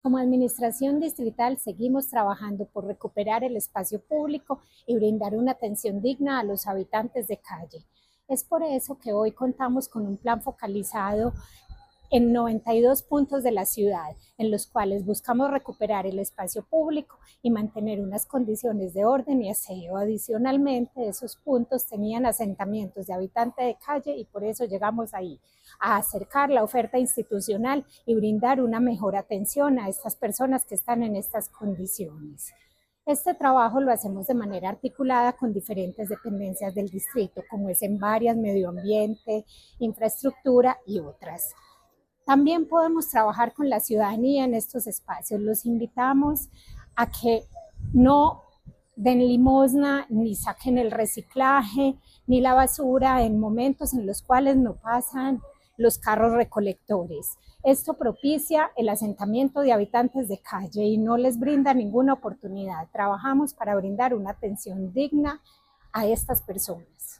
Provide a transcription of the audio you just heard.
Como administración distrital seguimos trabajando por recuperar el espacio público y brindar una atención digna a los habitantes de calle. Es por eso que hoy contamos con un plan focalizado en 92 puntos de la ciudad, en los cuales buscamos recuperar el espacio público y mantener unas condiciones de orden y aseo. Adicionalmente, esos puntos tenían asentamientos de habitantes de calle y por eso llegamos ahí, a acercar la oferta institucional y brindar una mejor atención a estas personas que están en estas condiciones. Este trabajo lo hacemos de manera articulada con diferentes dependencias del distrito, como es en varias, medio ambiente, infraestructura y otras. También podemos trabajar con la ciudadanía en estos espacios. Los invitamos a que no den limosna, ni saquen el reciclaje, ni la basura en momentos en los cuales no pasan los carros recolectores. Esto propicia el asentamiento de habitantes de calle y no les brinda ninguna oportunidad. Trabajamos para brindar una atención digna a estas personas.